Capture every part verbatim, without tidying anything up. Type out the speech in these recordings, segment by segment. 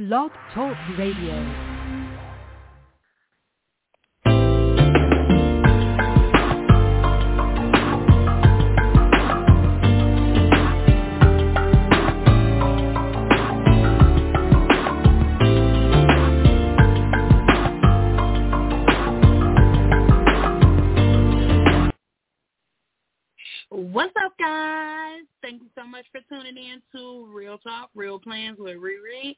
Blog Talk Radio. What's up, guys? Thank you so much for tuning in to Real Talk, Real Plans with Riri.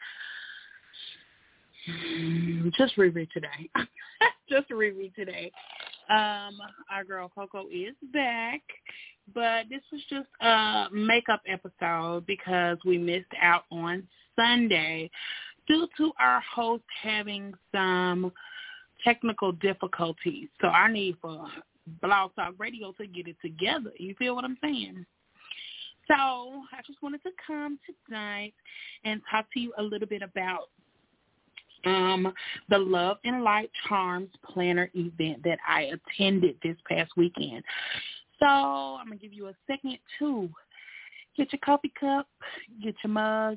Just Riri today. Just Riri today. Um, our girl Coco is back, but this was just a makeup episode because we missed out on Sunday due to our host having some technical difficulties. So our need for Blog Talk Radio to get it together. You feel what I'm saying? So I just wanted to come tonight and talk to you a little bit about um, the Love and Light Charms Planner event that I attended this past weekend. So I'm going to give you a second to get your coffee cup, get your mugs,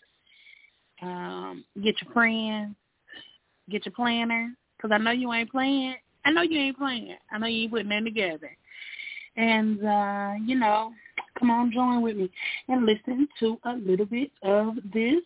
um, get your friends, get your planner, because I know you ain't playing. I know you ain't playing. I know you ain't putting them together. And, uh, you know, come on, join with me and listen to a little bit of this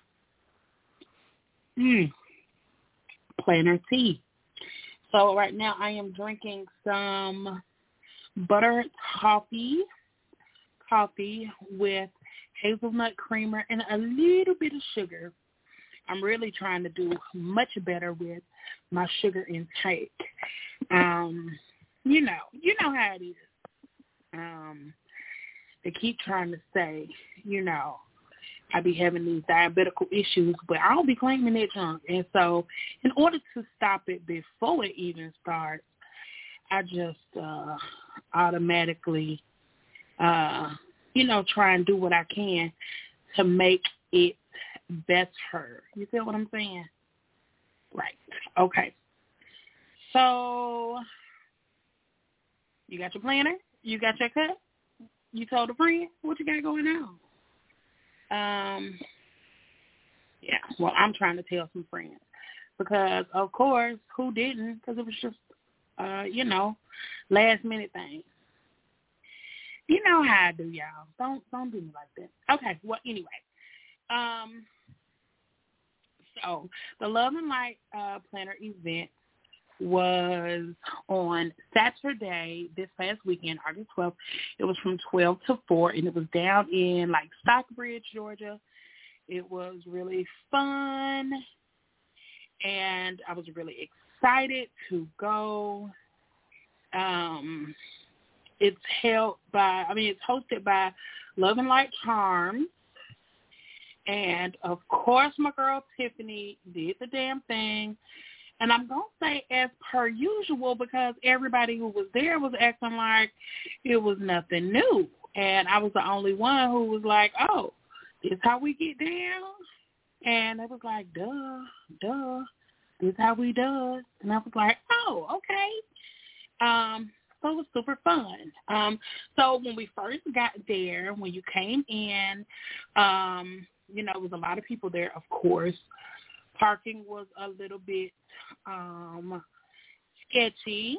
mm, planner tea. So right now I am drinking some buttered coffee, coffee with hazelnut creamer and a little bit of sugar. I'm really trying to do much better with my sugar intake. Um, you know, you know how it is. Um, they keep trying to say, you know, I be having these diabetical issues, but I don't be claiming that junk. And so in order to stop it before it even starts, I just uh, automatically, uh, you know, try and do what I can to make it better. You feel what I'm saying? Right. Okay. So you got your planner? You got your cup? You told a friend? What you got going on? Um, yeah, well, I'm trying to tell some friends because, of course, who didn't? Because it was just, uh, you know, last-minute thing. You know how I do, y'all. Don't don't do me like that. Okay, well, anyway. Um, so the Love and Light uh, Planner event was on Saturday this past weekend, August twelfth. It was from twelve to four, and it was down in, like, Stockbridge, Georgia. It was really fun, and I was really excited to go. Um, it's held by, I mean, it's hosted by Love and Light Charms. And, of course, my girl Tiffany did the damn thing. And I'm going to say as per usual because everybody who was there was acting like it was nothing new. And I was the only one who was like, oh, this is how we get down? And it was like, duh, duh, this is how we do. And I was like, oh, okay. Um, so it was super fun. Um, so when we first got there, when you came in, um, you know, there was a lot of people there, of course. Parking was a little bit um, sketchy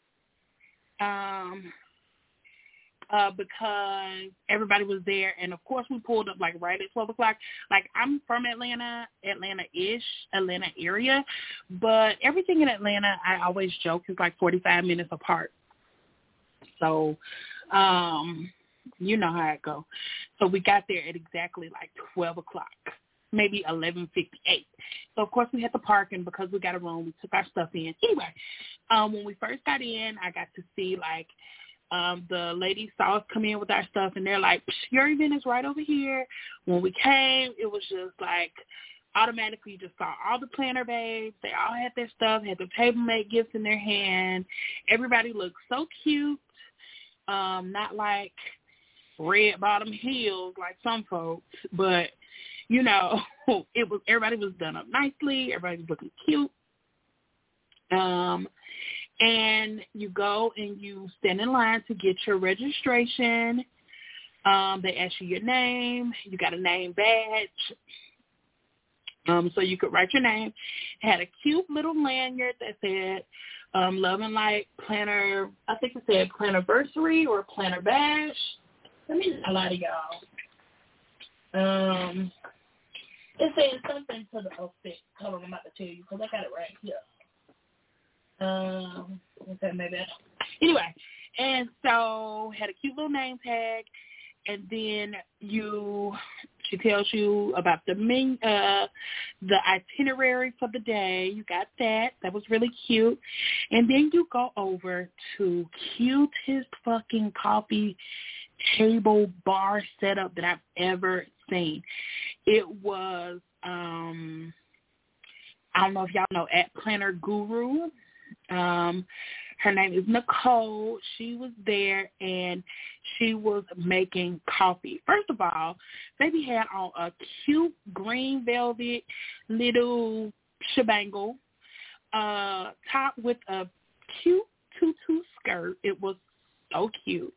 um, uh, because everybody was there. And, of course, we pulled up, like, right at twelve o'clock. Like, I'm from Atlanta, Atlanta-ish, Atlanta area. But everything in Atlanta, I always joke, is like forty-five minutes apart. So, um, you know how it goes. So we got there at exactly, like, twelve o'clock. Maybe eleven fifty-eight. So, of course, we had to park, and because we got a room, we took our stuff in. Anyway, um, when we first got in, I got to see, like, um, the ladies saw us come in with our stuff, and they're like, your event is right over here. When we came, it was just, like, automatically you just saw all the planner babes. They all had their stuff, had their table-made gifts in their hand. Everybody looked so cute, um, not like red bottom heels like some folks, but you know, it was everybody was done up nicely. Everybody was looking cute. Um, and you go and you stand in line to get your registration. Um, they ask you your name. You got a name badge. Um, so you could write your name. It had a cute little lanyard that said um, Love and Light Planner, I think it said Planniversary or Planner Bash. Let me not lie to y'all. Um, it said something to the effect. Hold on, I'm about to tell you because I got it right here. Um, okay, maybe I don't. Anyway, and so had a cute little name tag, and then you, she tells you about the men, uh, the itinerary for the day. You got that. That was really cute. And then you go over to cutest fucking coffee table bar setup that I've ever seen. It was, um, I don't know if y'all know, at Planner Guru. Um, her name is Nicole. She was there, and she was making coffee. First of all, baby had on a cute green velvet little shebangle, uh, top with a cute tutu skirt. It was so cute.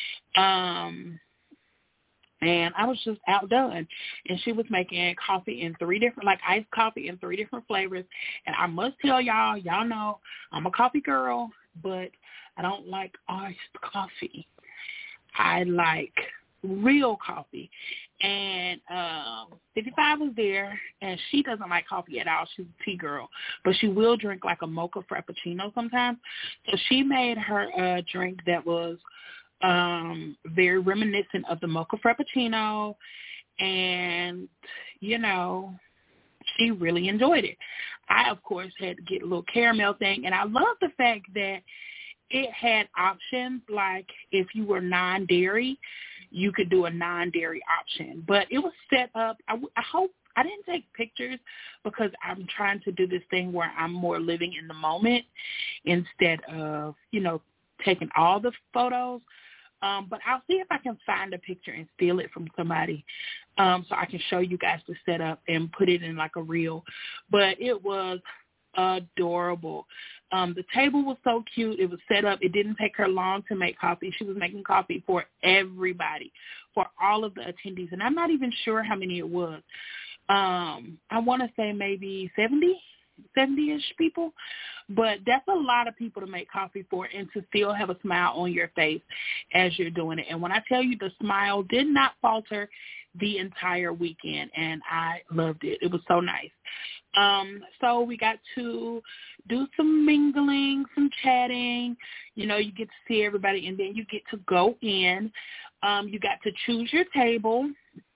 Um, and I was just outdone. And she was making coffee in three different, like iced coffee in three different flavors. And I must tell y'all, y'all know I'm a coffee girl, but I don't like iced coffee. I like real coffee. And um, fifty-five was there, and she doesn't like coffee at all. She's a tea girl, but she will drink like a mocha frappuccino sometimes. So she made her a drink that was um, very reminiscent of the mocha frappuccino, and, you know, she really enjoyed it. I, of course, had to get a little caramel thing, and I love the fact that it had options, like if you were non-dairy, you could do a non-dairy option. But it was set up, I, I hope, I didn't take pictures because I'm trying to do this thing where I'm more living in the moment instead of, you know, taking all the photos. Um, but I'll see if I can find a picture and steal it from somebody um, so I can show you guys the setup and put it in like a reel. But it was adorable. Um, the table was so cute. It was set up. It didn't take her long to make coffee. She was making coffee for everybody, for all of the attendees. And I'm not even sure how many it was. Um, I want to say maybe seventy, seventy-ish people. But that's a lot of people to make coffee for and to still have a smile on your face as you're doing it. And when I tell you, the smile did not falter the entire weekend, and I loved it. It was so nice. Um, so we got to do some mingling, some chatting. You know, you get to see everybody, and then you get to go in. Um, you got to choose your table.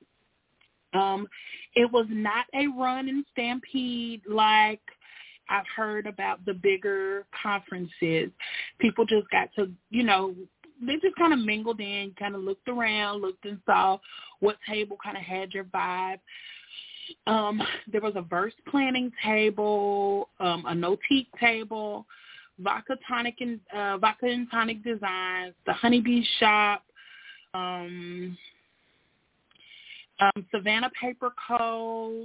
Um, it was not a run and stampede like I've heard about the bigger conferences. People just got to, you know, they just kind of mingled in, kind of looked around, looked and saw what table kind of had your vibe. Um, there was a verse planning table, um, a no-teak table, vodka tonic and uh, vodka and tonic designs, the Honeybee Shop, um, um, Savannah Paper Co.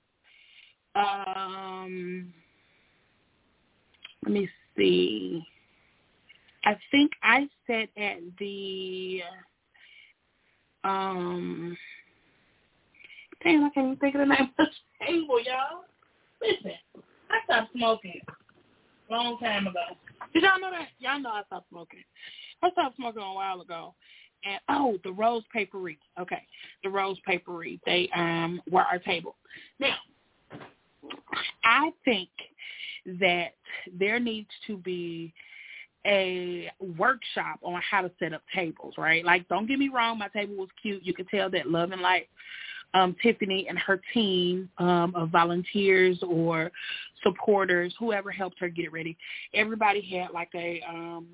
Um, let me see. I think I sat at the, um, damn, I can't even think of the name of the table, y'all. Listen, I stopped smoking a long time ago. Did y'all know that? Y'all know I stopped smoking. I stopped smoking a while ago. And, oh, the Rose Paperie. Okay, the Rose Paperie. They um were our table. Now, I think that there needs to be a workshop on how to set up tables, right? Like, don't get me wrong, my table was cute. You could tell that Love and Light, um, Tiffany and her team um, of volunteers or supporters, whoever helped her get ready, everybody had like a um,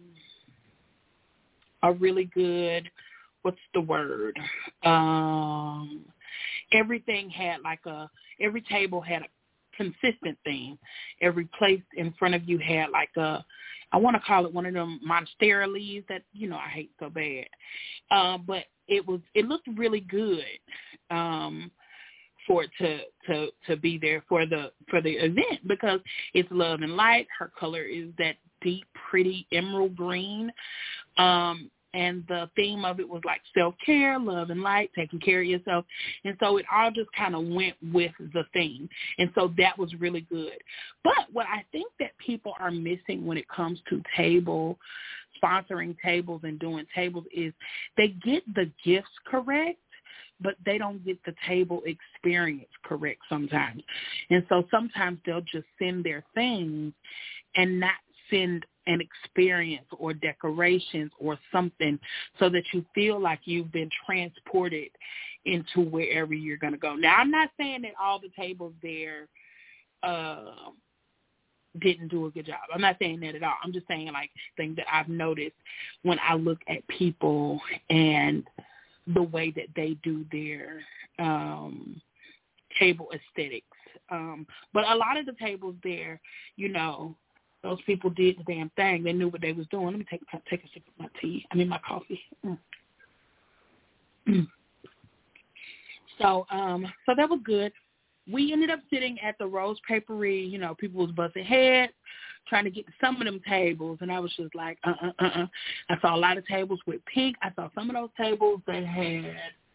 a really good, what's the word? Um, everything had like a, every table had a consistent theme. Every place in front of you had like a, I want to call it one of them monstera leaves that, you know, I hate so bad. Um, but it was, it looked really good um, for it to, to, to be there for the, for the event because it's Love and Light. Her color is that deep, pretty emerald green. Um, and the theme of it was like self-care, love and light, taking care of yourself. And so it all just kind of went with the theme. And so that was really good. But what I think that people are missing when it comes to table, sponsoring tables and doing tables is they get the gifts correct, but they don't get the table experience correct sometimes. And so sometimes they'll just send their things and not send an experience or decorations or something so that you feel like you've been transported into wherever you're going to go. Now, I'm not saying that all the tables there uh, didn't do a good job. I'm not saying that at all. I'm just saying, like, things that I've noticed when I look at people and the way that they do their um, table aesthetics. Um, but a lot of the tables there, you know, those people did the damn thing. They knew what they was doing. Let me take take a sip of my tea. I mean, my coffee. Mm. Mm. So, um, so that was good. We ended up sitting at the Rose Paperie. You know, people was busting heads trying to get to some of them tables, and I was just like, uh-uh, uh-uh. I saw a lot of tables with pink. I saw some of those tables that had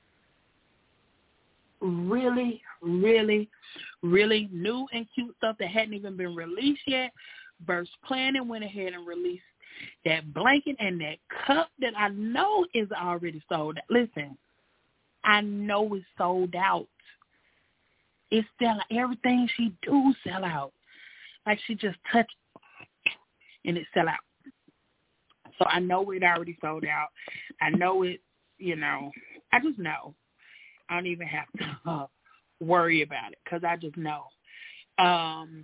really, really, really new and cute stuff that hadn't even been released yet. Burst Planning went ahead and released that blanket and that cup that I know is already sold out. Listen, I know it's sold out. It's still everything she do sell out. Like she just touched and it sell out. So I know it already sold out. I know it, you know, I just know. I don't even have to uh, worry about it because I just know. Um,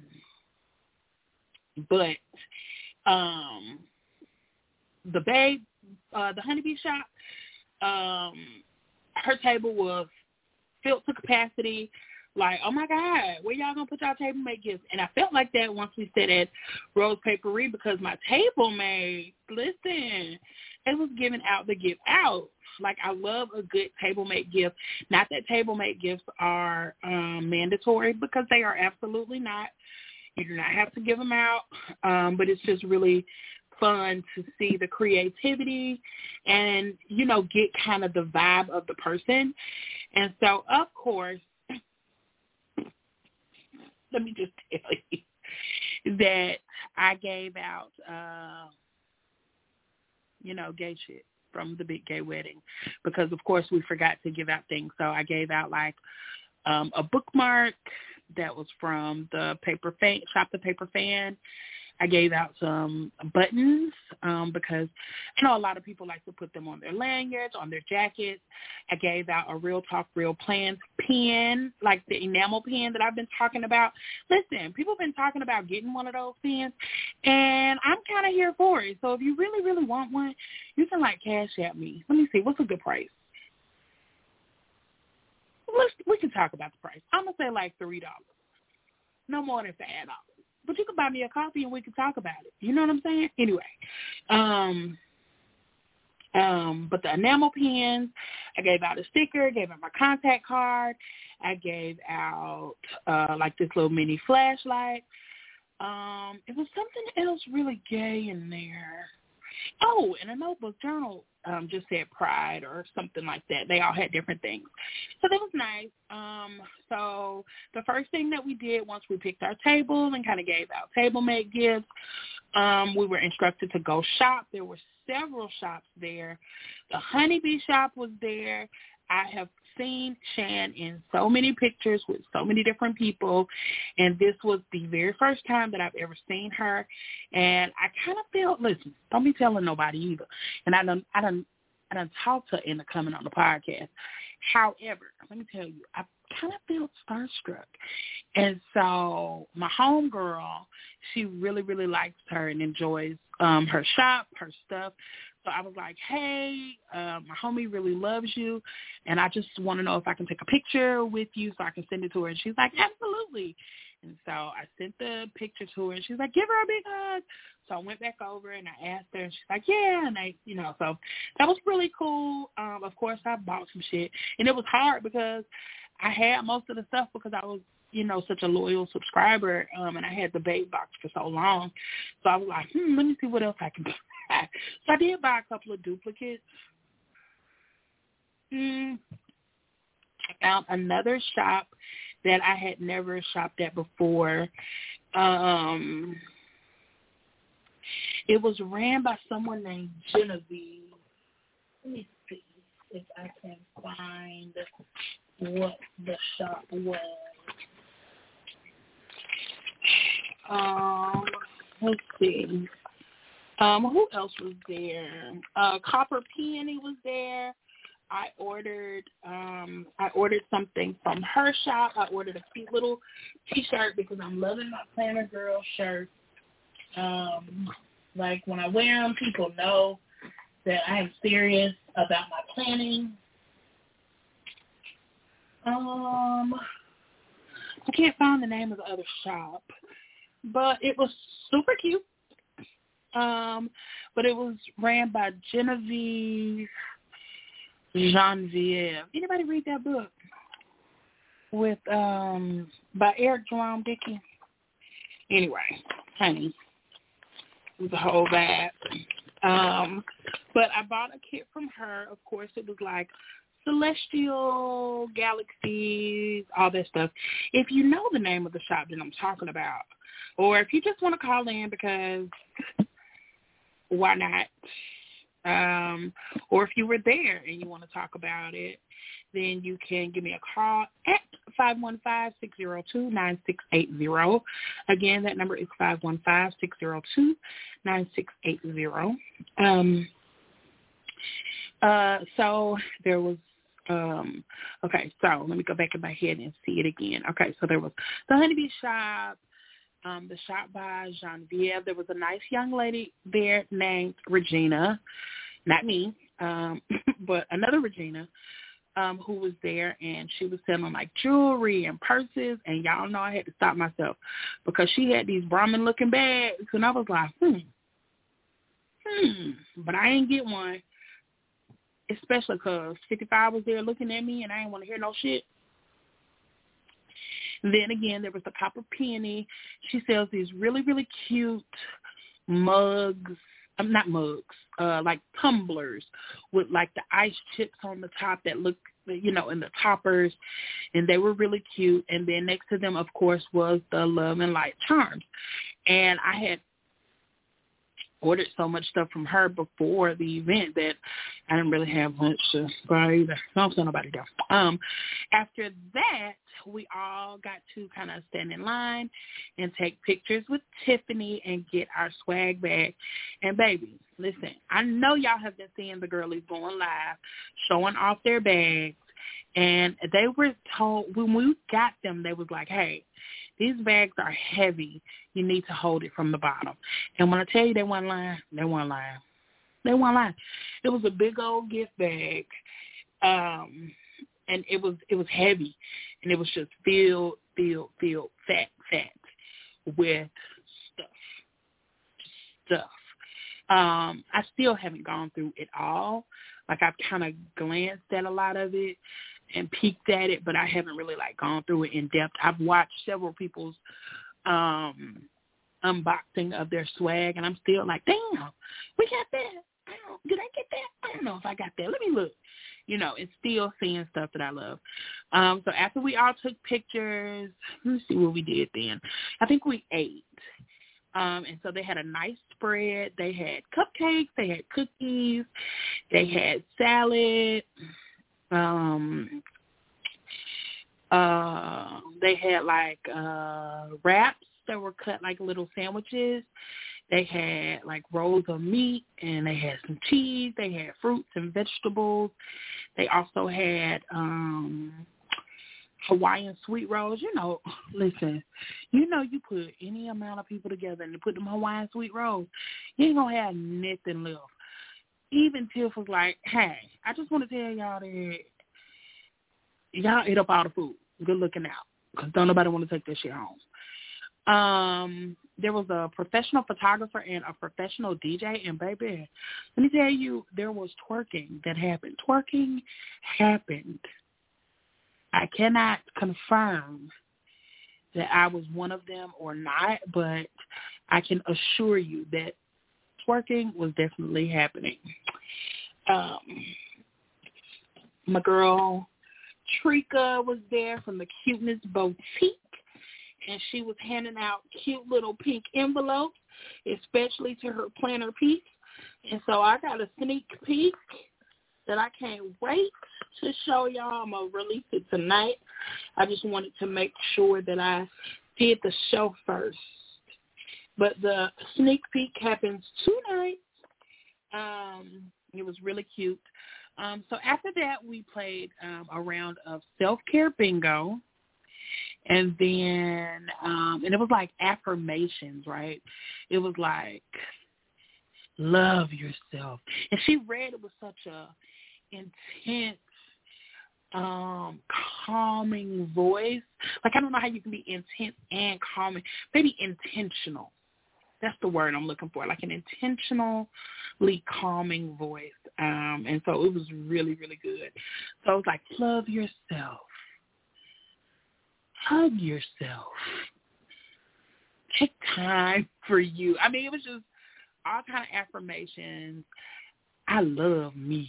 but um, the babe, uh, the Honeybee shop, um, her table was filled to capacity. Like, oh, my God, where y'all going to put y'all table mate gifts? And I felt like that once we sat at Rose Paperie because my table mate, listen, it was giving out the gift out. Like, I love a good table mate gift. Not that table mate gifts are um, mandatory because they are absolutely not. You do not have to give them out, um, but it's just really fun to see the creativity and, you know, get kind of the vibe of the person. And so, of course, let me just tell you that I gave out, uh, you know, gay shit from the big gay wedding because, of course, we forgot to give out things. So I gave out, like, um, a bookmark that was from the paper fan, Shop the Paper Fan. I gave out some buttons um, because I know a lot of people like to put them on their lanyards, on their jackets. I gave out a Real Talk, Real Plans pen, like the enamel pen that I've been talking about. Listen, people have been talking about getting one of those pens, and I'm kind of here for it. So if you really, really want one, you can, like, cash at me. Let me see. What's a good price? Let's, we can talk about the price. I'm going to say like three dollars. No more than five dollars. But you can buy me a coffee and we can talk about it. You know what I'm saying? Anyway. Um, um, but the enamel pens, I gave out a sticker, gave out my contact card. I gave out uh, like this little mini flashlight. Um, it was something else really gay in there. Oh, and a notebook journal um, just said Pride or something like that. They all had different things. So that was nice. Um, so the first thing that we did once we picked our tables and kind of gave out table mate gifts, um, we were instructed to go shop. There were several shops there. The Honeybee shop was there. I have seen Shan in so many pictures with so many different people, and this was the very first time that I've ever seen her. And I kind of felt, listen, don't be telling nobody either. And I done, I done, I done talked to her into coming on the podcast. However, let me tell you, I kind of felt starstruck. And so my homegirl, she really, really likes her and enjoys um, her shop, her stuff. So I was like, hey, uh, my homie really loves you, and I just want to know if I can take a picture with you so I can send it to her. And she's like, absolutely. And so I sent the picture to her, and she's like, give her a big hug. So I went back over, and I asked her, and she's like, yeah. And I, you know, so that was really cool. Um, of course, I bought some shit, and it was hard because I had most of the stuff because I was, you know, such a loyal subscriber, um, and I had the Babe box for so long. So I was like, hmm, let me see what else I can buy. Okay. So I did buy a couple of duplicates. Mm, I found another shop that I had never shopped at before. Um, it was ran by someone named Genevieve. Let me see if I can find what the shop was. Um, let's see. Um, who else was there? Uh, Copper Peony was there. I ordered um I ordered something from her shop. I ordered a cute little T-shirt because I'm loving my Planner Girl shirt. Um, like when I wear them, people know that I am serious about my planning. Um, I can't find the name of the other shop, but it was super cute. Um, but it was ran by Genevieve. Genevieve. Anybody read that book with um by Eric Jerome Dickey? Anyway, honey, it was a whole vibe. Um, but I bought a kit from her. Of course, it was like celestial galaxies, all that stuff. If you know the name of the shop that I'm talking about, or if you just want to call in because why not? Um, or if you were there and you want to talk about it, then you can give me a call at five one five, six zero two, nine six eight zero. Again, that number is five one five, six zero two, nine six eight zero. Um, uh, so there was, um, okay, so let me go back in my head and see it again. Okay, so there was the Honeybee Shop, Um, the shop by Genevieve. There was a nice young lady there named Regina, not me, um, but another Regina, um, who was there, and she was selling like jewelry and purses, and y'all know I had to stop myself because she had these Brahmin-looking bags, and I was like, hmm, hmm, but I ain't get one, especially because fifty-five was there looking at me, and I ain't want to hear no shit. Then again, there was the Copper Peony. She sells these really, really cute mugs. Um, not mugs, uh, like tumblers with like the ice chips on the top that look, you know, in the toppers, and they were really cute. And then next to them, of course, was the Love and Light charms. And I had ordered so much stuff from her before the event that I didn't really have much to buy either. Don't tell nobody though. Um, after that, we all got to kind of stand in line and take pictures with Tiffany and get our swag bag. And baby, listen, I know y'all have been seeing the girlies going live, showing off their bags. And they were told, when we got them, they was like, hey, these bags are heavy. You need to hold it from the bottom. And when I tell you they weren't lying, they weren't lying. They weren't lying. It was a big old gift bag. Um, and it was it was heavy. And it was just filled, filled, filled, fat, fat with stuff. Stuff. Um, I still haven't gone through it all. Like I've kind of glanced at a lot of it and peeked at it, but I haven't really like gone through it in depth. I've watched several people's um, unboxing of their swag, and I'm still like, damn, we got that. I don't, did I get that? I don't know if I got that. Let me look. You know, and still seeing stuff that I love. Um, so after we all took pictures, let's see what we did then. I think we ate. Um, and so they had a nice spread. They had cupcakes. They had cookies. They had salad. Um, uh, they had like uh, wraps that were cut like little sandwiches. They had like rolls of meat, and they had some cheese. They had fruits and vegetables. They also had um, Hawaiian sweet rolls. You know, listen, you know you put any amount of people together and you put them Hawaiian sweet rolls, you ain't going to have nothing left. Even Tiff was like, hey, I just want to tell y'all that y'all ate up all the food. Good looking out, because don't nobody want to take that shit home. Um, there was a professional photographer and a professional D J, and baby, let me tell you, there was twerking that happened. Twerking happened. I cannot confirm that I was one of them or not, but I can assure you that twerking was definitely happening. Um, my girl Trika was there from the Cuteness Boutique, and she was handing out cute little pink envelopes, especially to her planner piece. And so I got a sneak peek that I can't wait to show y'all. I'm going to release it tonight. I just wanted to make sure that I did the show first. But the sneak peek happens tonight. Um, it was really cute. Um, so after that, we played um, a round of self-care bingo. And then, um, and it was like affirmations, right? It was like, love yourself. And she read it with such a intense, um, calming voice. Like, I don't know how you can be intense and calming. Maybe intentional. That's the word I'm looking for, like an intentionally calming voice. Um, and so it was really, really good. So it was like, love yourself. Hug yourself. Take time for you. I mean, it was just all kind of affirmations. I love me.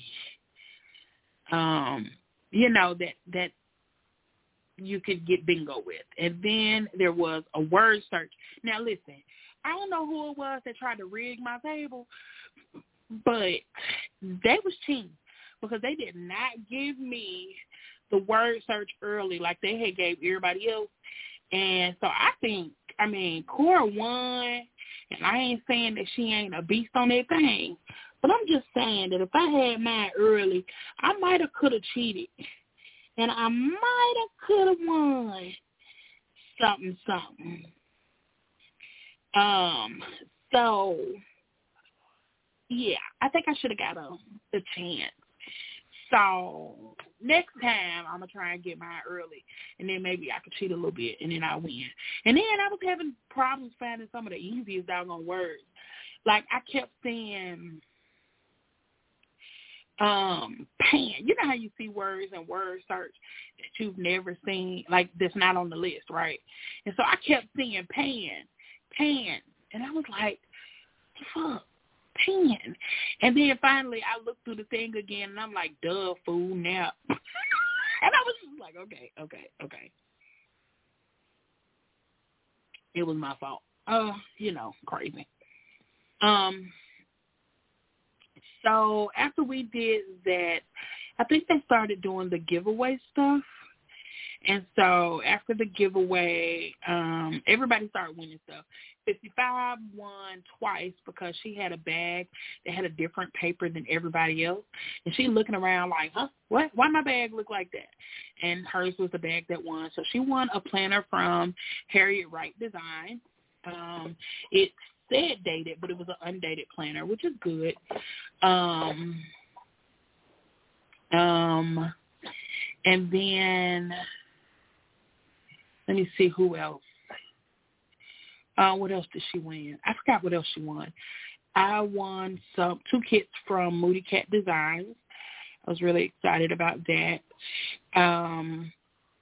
Um, you know, that that you could get bingo with. And then there was a word search. Now, listen, I don't know who it was that tried to rig my table, but they was cheating because they did not give me the word search early like they had gave everybody else. And so I think, I mean, Cora won, and I ain't saying that she ain't a beast on that thing, but I'm just saying that if I had mine early, I might have could have cheated, and I might have could have won something, something. Um, so, yeah, I think I should have got a, a chance. So next time I'm going to try and get mine early, and then maybe I could cheat a little bit, and then I win. And then I was having problems finding some of the easiest doggone words. Like I kept saying, um, pan. You know how you see words and word search that you've never seen, like that's not on the list, right? And so I kept saying pan, pan. And I was like, fuck. Pan. And then finally I looked through the thing again and I'm like, duh, fool, nap. And I was just like, okay, okay, okay. It was my fault. Uh, you know, crazy. Um, so after we did that, I think they started doing the giveaway stuff. And so after the giveaway, um, everybody started winning stuff. fifty-five won twice because she had a bag that had a different paper than everybody else. And she looking around like, huh, what? Why my bag look like that? And hers was the bag that won. So she won a planner from Harriet Wright Design. Um, it said dated, but it was an undated planner, which is good. Um, um, and then... Let me see who else. Uh, what else did she win? I forgot what else she won. I won some two kits from Moody Cat Designs. I was really excited about that. Um,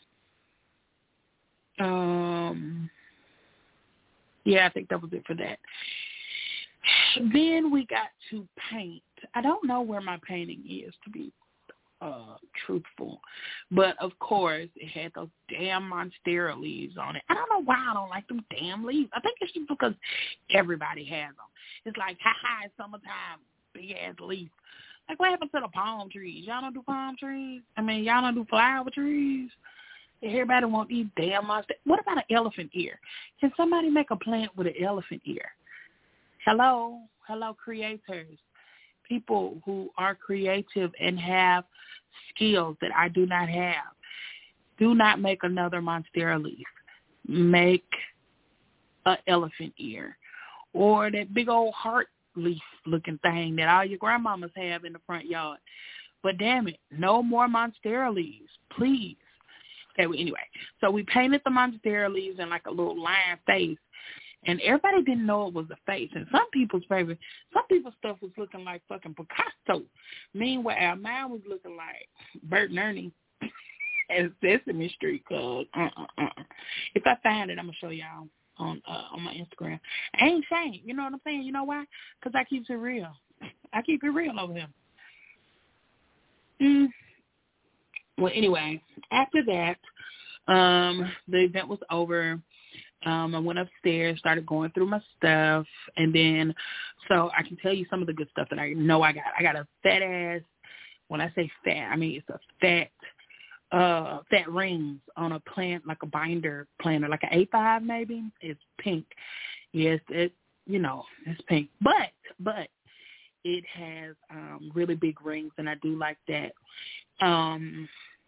um, yeah, I think that was it for that. Then we got to paint. I don't know where my painting is, to be Uh, truthful, but of course it had those damn monstera leaves on it. I don't know why I don't like them damn leaves. I think it's just because everybody has them. It's like, ha ha, it's summertime, big ass leaf. Like, what happened to the palm trees? Y'all don't do palm trees? I mean, y'all don't do flower trees? Everybody want these damn monstera. What about an elephant ear? Can somebody make a plant with an elephant ear? Hello, hello, creators. People who are creative and have skills that I do not have. Do not make another monstera leaf. Make an elephant ear. Or that big old heart leaf looking thing that all your grandmamas have in the front yard. But damn it, no more monstera leaves, please. Okay, well, anyway, so we painted the monstera leaves in like a little lion face. And everybody didn't know it was a face. And some people's favorite, some people's stuff was looking like fucking Picasso. Meanwhile, mine was looking like Bert and Ernie and Sesame Street. Cause uh, uh, uh. If I find it, I'm going to show y'all. on uh, on my Instagram. I ain't ashamed. You know what I'm saying? You know why? Because I keep it real. I keep it real over here. Mm. Well, anyway, after that, um, the event was over. Um, I went upstairs, started going through my stuff, and then, so I can tell you some of the good stuff that I know I got. I got a fat ass. When I say fat, I mean it's a fat, uh, fat rings on a plant, like a binder planner, like an A five maybe. It's pink. Yes, it, you know, it's pink. But, but it has um, really big rings, and I do like that. Um,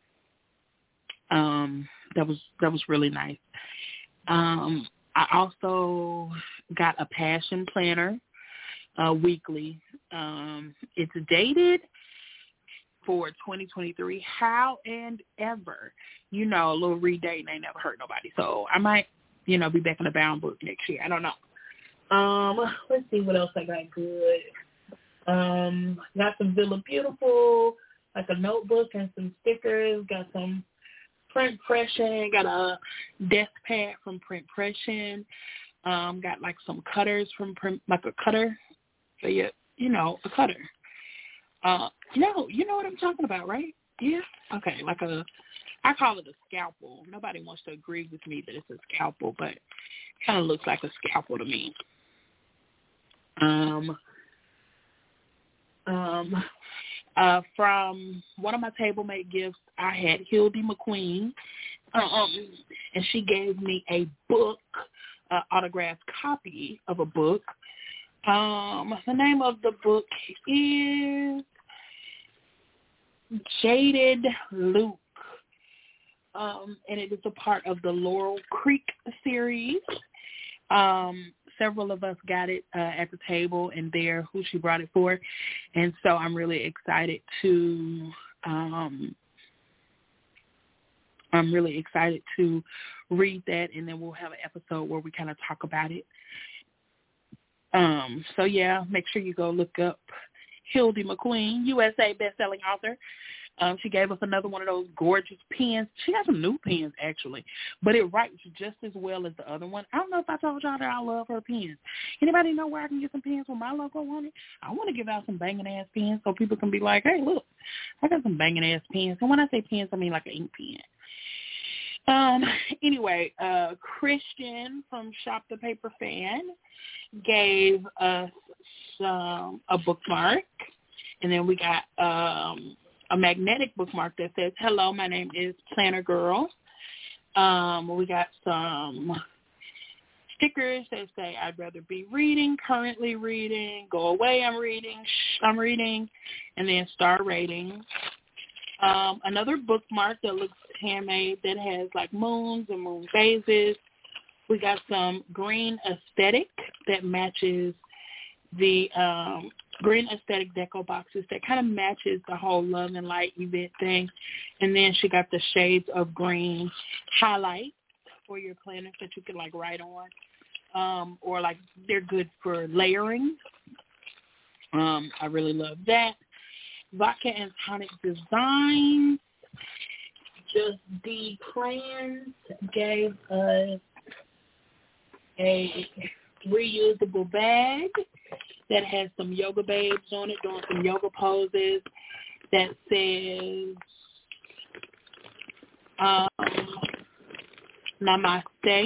um, that was that was really nice. Um, I also got a passion planner uh, weekly. Um, it's dated for twenty twenty-three. How and ever, you know, a little redating ain't never hurt nobody. So I might, you know, be back in the bound book next year. I don't know. Um, let's see what else I got good. Um, got some Villa Beautiful, like a notebook and some stickers. Got some Print Pression. Got a desk pad from Print Pression. Um, got like some cutters from Print, like a cutter. So yeah, you know, a cutter. Uh, no, you know what I'm talking about, right? Yeah. Okay, like a, I call it a scalpel. Nobody wants to agree with me that it's a scalpel, but it kind of looks like a scalpel to me. Um. Um. Uh, from one of my table mate gifts, I had Hildy McQueen, um, and she gave me a book, uh, autographed copy of a book. Um, the name of the book is Jaded Luke, um, and it is a part of the Laurel Creek series. Um, several of us got it uh, at the table and there who she brought it for. And so I'm really excited to, um, I'm really excited to read that, and then we'll have an episode where we kind of talk about it. Um, so yeah, make sure you go look up Hildy McQueen, U S A best-selling author. Um, she gave us another one of those gorgeous pens. She got some new pens, actually, but it writes just as well as the other one. I don't know if I told y'all that I love her pens. Anybody know where I can get some pens with my logo on it? I want to give out some banging-ass pens so people can be like, hey, look, I got some banging-ass pens. And when I say pens, I mean like an ink pen. Um, anyway, uh, Christian from Shop the Paper Fan gave us some, a bookmark, and then we got um, a magnetic bookmark that says, hello, my name is Planner Girl. Um, we got some stickers that say, I'd rather be reading, currently reading, go away, I'm reading, shh, I'm reading, and then star rating. Um, another bookmark that looks handmade that has like moons and moon phases. We got some green aesthetic that matches the um, green aesthetic deco boxes that kind of matches the whole Love and Light event thing. And then she got the shades of green highlights for your planners that you can like write on, um, or like they're good for layering. Um, I really love that. Vodka and Tonic Designs, Just D Plans gave us a reusable bag that has some yoga babes on it doing some yoga poses that says um, Namaste.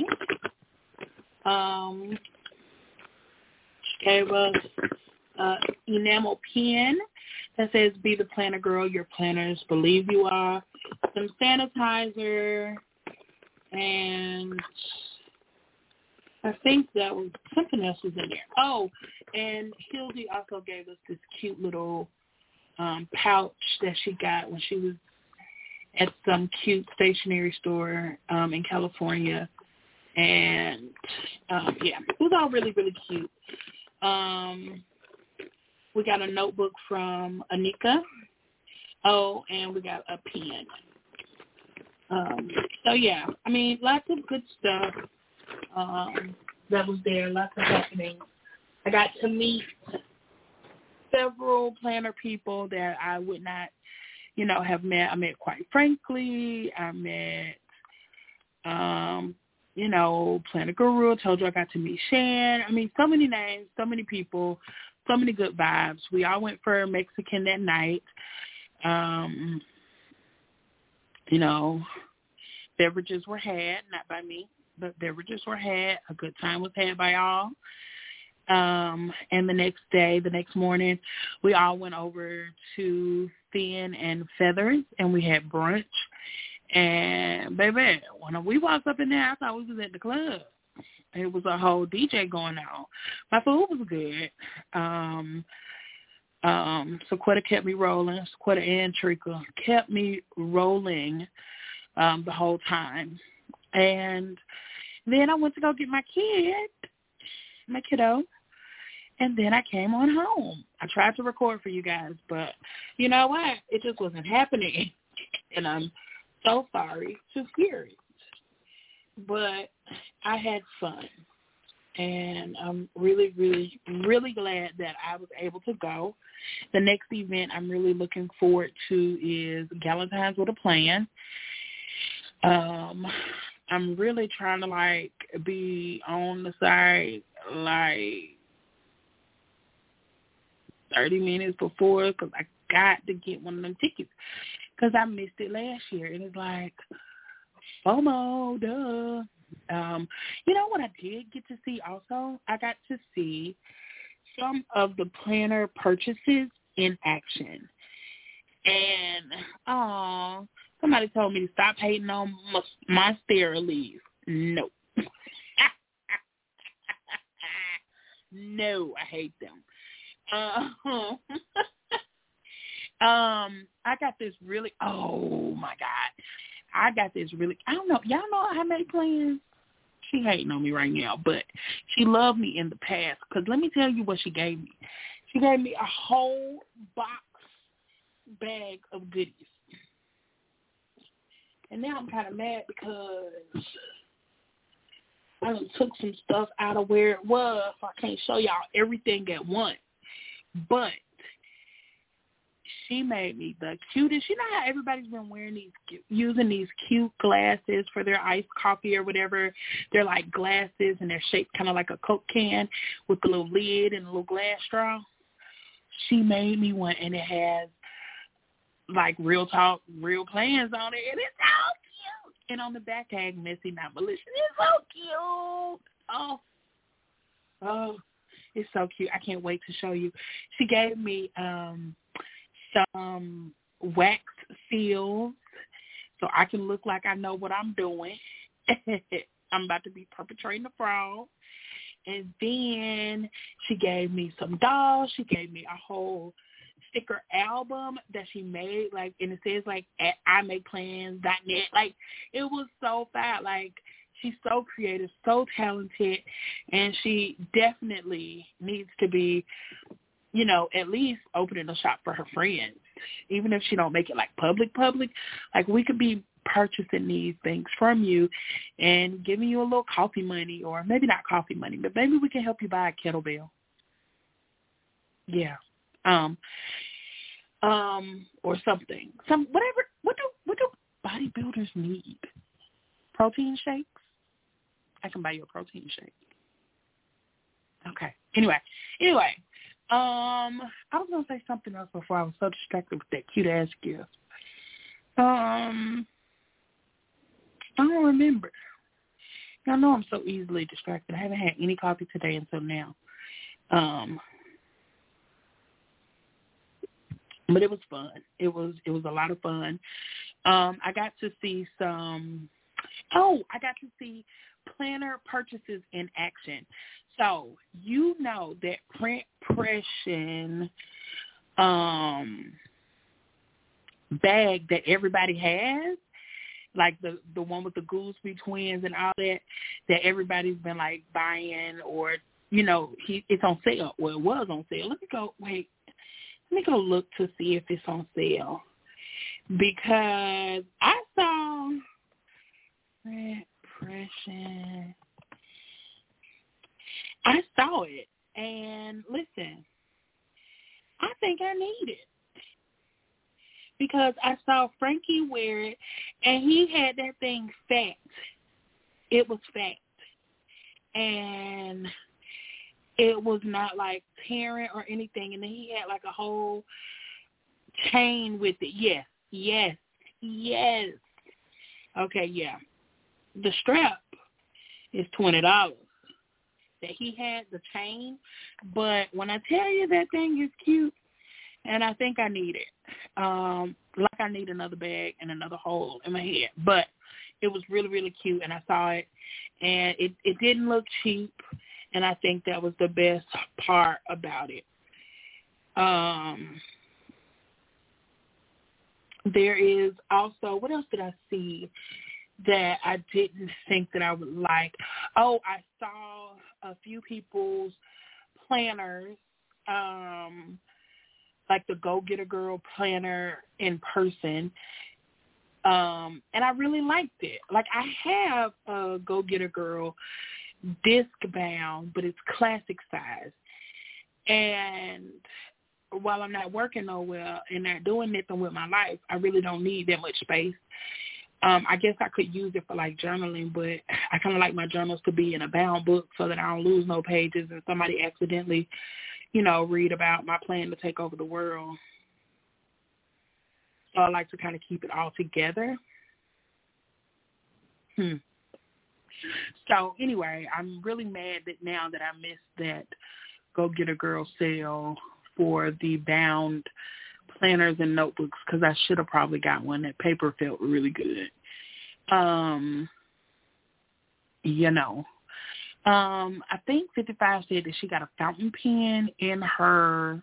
Um, she gave us uh, enamel pen that says, be the planner girl your planners believe you are. Some sanitizer, and I think that was something else was in there. Oh, and Hildy also gave us this cute little um, pouch that she got when she was at some cute stationery store um, in California. And, um, yeah, it was all really, really cute. Um, we got a notebook from Anika. Oh, and we got a pen. Um, so, yeah, I mean, lots of good stuff um, that was there, lots of happening. I got to meet several planner people that I would not, you know, have met. I met Quite Frankly. I met um, you know, Planner Guru. I told you I got to meet Shan. I mean, so many names, so many people, so many good vibes. We all went for Mexican that night. Um, you know, beverages were had, not by me, but beverages were had. A good time was had by all. Um, and the next day, the next morning, we all went over to Thin and Feathers, and we had brunch. And, baby, when we walked up in there, I thought we was at the club. It was a whole D J going on. My food was good. Um, um, Sequetta kept me rolling. Sequetta and Trika kept me rolling um, the whole time. And then I went to go get my kid, my kiddo, and then I came on home. I tried to record for you guys, but you know what? It just wasn't happening. And I'm so sorry to hear it. But I had fun. And I'm really, really, really glad that I was able to go. The next event I'm really looking forward to is Galentine's with a Plan. Um, I'm really trying to, like, be on the side, like, thirty minutes before because I got to get one of them tickets because I missed it last year. And it's like, FOMO, duh. Um, you know what I did get to see also? I got to see some of the planner purchases in action. And, oh, somebody told me to stop hating on my, my Sterilies. No. No, I hate them. Uh, um, I got this really, oh, my God. I got this really, I don't know, y'all know how many plans? She hating on me right now, but she loved me in the past because let me tell you what she gave me. She gave me a whole box bag of goodies. And now I'm kind of mad because I done took some stuff out of where it was, so I can't show y'all everything at once. But she made me the cutest. You know how everybody's been wearing these, using these cute glasses for their iced coffee or whatever? They're like glasses and they're shaped kind of like a Coke can with a little lid and a little glass straw. She made me one, and it has like Real Talk, Real Plans on it, and it's so cute. And on the back tag, Messy Not Malicious. It's so cute. Oh, oh, it's so cute. I can't wait to show you. She gave me um, some wax seals so I can look like I know what I'm doing. I'm about to be perpetrating a fraud. And then she gave me some dolls. She gave me a whole sticker album that she made, like, and it says like at I make plans dot net. Like, it was so fat. Like, she's so creative, so talented, and she definitely needs to be, you know, at least opening a shop for her friends, even if she don't make it like public public. Like, we could be purchasing these things from you and giving you a little coffee money, or maybe not coffee money, but maybe we can help you buy a kettlebell. Yeah. Um, um, or something. Some whatever. What do what do bodybuilders need? Protein shakes? I can buy you a protein shake. Okay. Anyway. Anyway. Um, I was gonna say something else before I was so distracted with that cute ass gift. Um, I don't remember. Y'all know I'm so easily distracted. I haven't had any coffee today until now. Um. But it was fun. It was it was a lot of fun. Um, I got to see some, oh, I got to see planner purchases in action. So you know that print pression um, bag that everybody has, like the, the one with the Goolsby twins and all that, that everybody's been like buying, or, you know, he, it's on sale. Well, it was on sale. Let me go, wait. Let me go look to see if it's on sale, because I saw Red Pression. I saw it, and listen, I think I need it, because I saw Frankie wear it, and he had that thing fat. it was fact. And it was not like tearing or anything. And then he had like a whole chain with it. Yes, yes, yes. Okay, yeah. The strap is twenty dollars that he had, the chain. But when I tell you that thing is cute, and I think I need it, um, like I need another bag and another hole in my head. But it was really, really cute, and I saw it, and it, it didn't look cheap, and I think that was the best part about it. Um, there is also, what else did I see that I didn't think that I would like? Oh, I saw a few people's planners, um, like the Go Get a Girl planner in person. Um, and I really liked it. Like, I have a Go Get a Girl disc bound, but it's classic size. And while I'm not working nowhere and not doing nothing with my life, I really don't need that much space. Um, I guess I could use it for, like, journaling, but I kind of like my journals to be in a bound book so that I don't lose no pages and somebody accidentally, you know, read about my plan to take over the world. So I like to kind of keep it all together. Hmm. So anyway, I'm really mad that now that I missed that Go Get a Girl sale for the bound planners and notebooks, because I should have probably got one. That paper felt really good. Um, you know. Um, I think fifty-five said that she got a fountain pen in her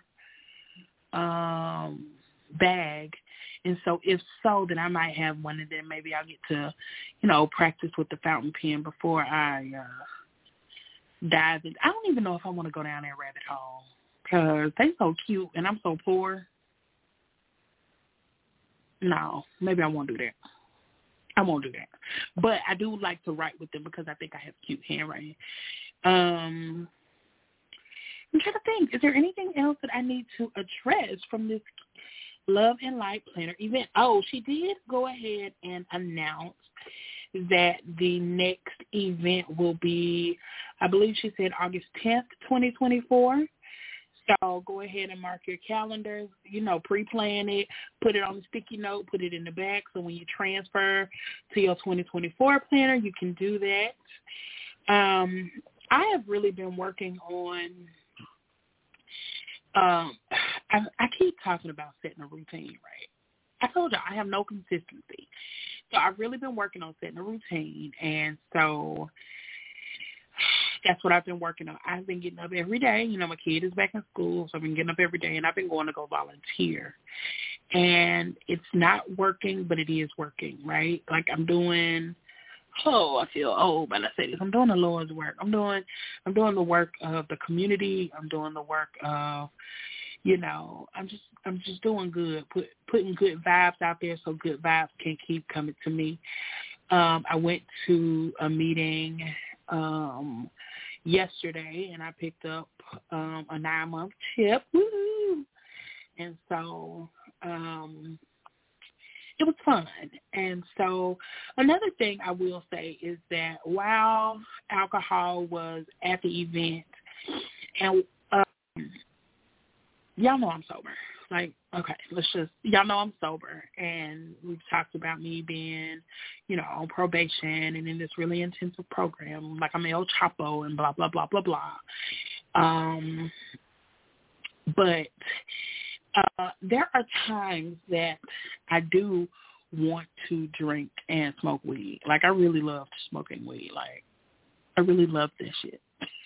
um, bag. And so if so, then I might have one, and then maybe I'll get to, you know, practice with the fountain pen before I uh, dive in. I don't even know if I want to go down that rabbit hole because they're so cute and I'm so poor. No, maybe I won't do that. I won't do that. But I do like to write with them because I think I have cute handwriting. Um, I'm trying to think. Is there anything else that I need to address from this Love and Light Planner event? Oh, she did go ahead and announce that the next event will be, I believe she said August tenth, twenty twenty-four. So go ahead and mark your calendars, you know, pre-plan it, put it on a sticky note, put it in the back. So when you transfer to your twenty twenty-four planner, you can do that. Um, I have really been working on, um, I, I keep talking about setting a routine, right? I told you I have no consistency. So I've really been working on setting a routine. And so that's what I've been working on. I've been getting up every day. You know, my kid is back in school, so I've been getting up every day, and I've been going to go volunteer. And it's not working, but it is working, right? Like I'm doing, oh, I feel old when I say this. I'm doing the Lord's work. I'm doing, I'm doing the work of the community. I'm doing the work of, you know, I'm just, I'm just doing good, put, putting good vibes out there so good vibes can keep coming to me. Um, I went to a meeting um, yesterday, and I picked up um, a nine-month chip. Woo! And so um, it was fun. And so another thing I will say is that while alcohol was at the event, and um, y'all know I'm sober. Like, okay, let's just, y'all know I'm sober, and we've talked about me being, you know, on probation and in this really intensive program, like I'm El Chapo and blah, blah, blah, blah, blah. Um, but uh, there are times that I do want to drink and smoke weed. Like, I really love smoking weed. Like, I really love this shit.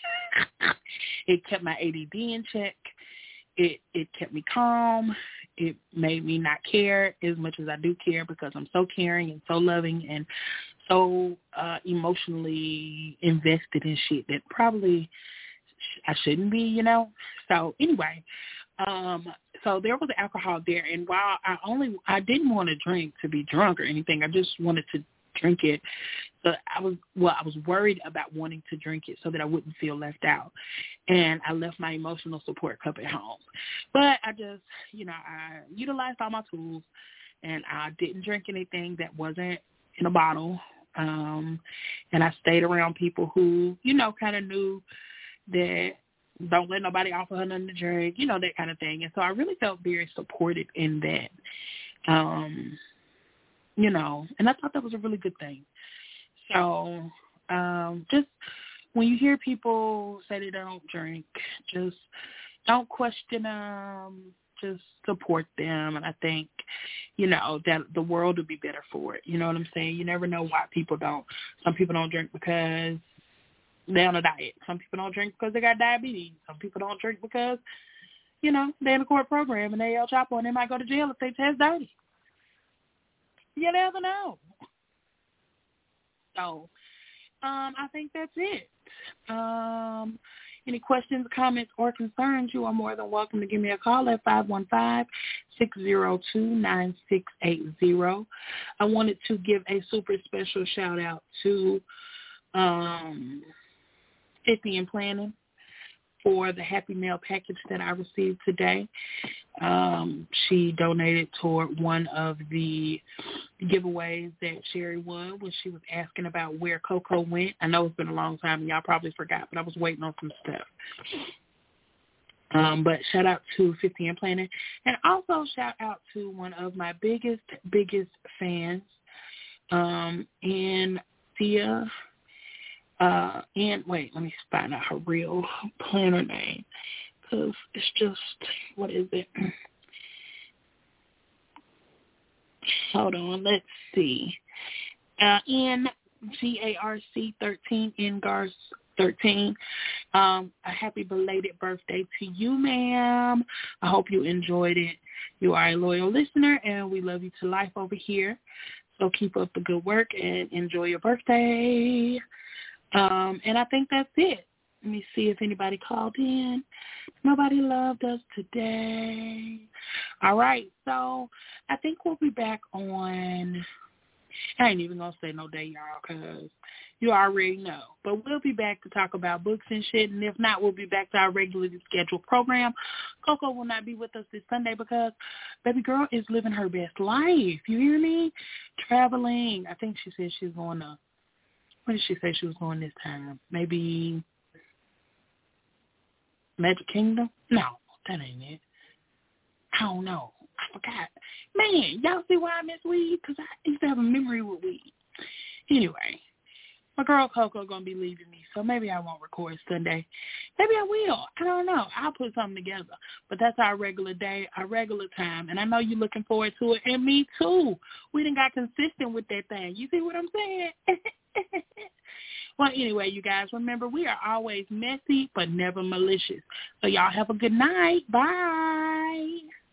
It kept my A D D in check. It it kept me calm. It made me not care as much as I do care because I'm so caring and so loving and so uh, emotionally invested in shit that probably I shouldn't be, you know. So anyway, um, so there was alcohol there, and while I only I didn't want to drink to be drunk or anything, I just wanted to drink it. So I was well, I was worried about wanting to drink it so that I wouldn't feel left out. And I left my emotional support cup at home. But I just, you know, I utilized all my tools, and I didn't drink anything that wasn't in a bottle. Um, and I stayed around people who, you know, kind of knew that don't let nobody offer her nothing to drink, you know, that kind of thing. And so I really felt very supported in that, um, you know, and I thought that was a really good thing. So um, just when you hear people say they don't drink, just don't question them. Just support them. And I think, you know, that the world would be better for it. You know what I'm saying? You never know why people don't. Some people don't drink because they're on a diet. Some people don't drink because they got diabetes. Some people don't drink because, you know, they're in a court program and they El Chapo and they might go to jail if they test dirty. You never know. So um, I think that's it. Um, any questions, comments, or concerns, you are more than welcome to give me a call at five one five, six zero two, nine six eight zero. I wanted to give a super special shout-out to um, fifty in Planning for the Happy Mail package that I received today. Um, she donated toward one of the giveaways that Sherry won when she was asking about where Coco went. I know it's been a long time and y'all probably forgot, but I was waiting on some stuff. Um, but shout out to fifty in Planning. And also shout out to one of my biggest, biggest fans, um, and Thea. Uh, and wait, let me find out her real planner name, because it's just, what is it? Hold on, let's see. Uh, N G A R C thirteen, N G A R C thirteen. Um, a happy belated birthday to you, ma'am. I hope you enjoyed it. You are a loyal listener, and we love you to life over here. So keep up the good work and enjoy your birthday. Um, and I think that's it. Let me see if anybody called in. Nobody loved us today. All right, so I think we'll be back on, I ain't even going to say no day, y'all, because you already know. But we'll be back to talk about books and shit, and if not, we'll be back to our regularly scheduled program. Coco will not be with us this Sunday because baby girl is living her best life. You hear me? Traveling. I think she said she's going to, where did she say she was going this time? Maybe Magic Kingdom? No, that ain't it. I don't know. I forgot. Man, y'all see why I miss weed? Because I used to have a memory with weed. Anyway, my girl Coco going to be leaving me, so maybe I won't record Sunday. Maybe I will. I don't know. I'll put something together. But that's our regular day, our regular time, and I know you're looking forward to it, and me too. We done got consistent with that thing. You see what I'm saying? Well, anyway, you guys, remember, we are always messy but never malicious. So y'all have a good night. Bye.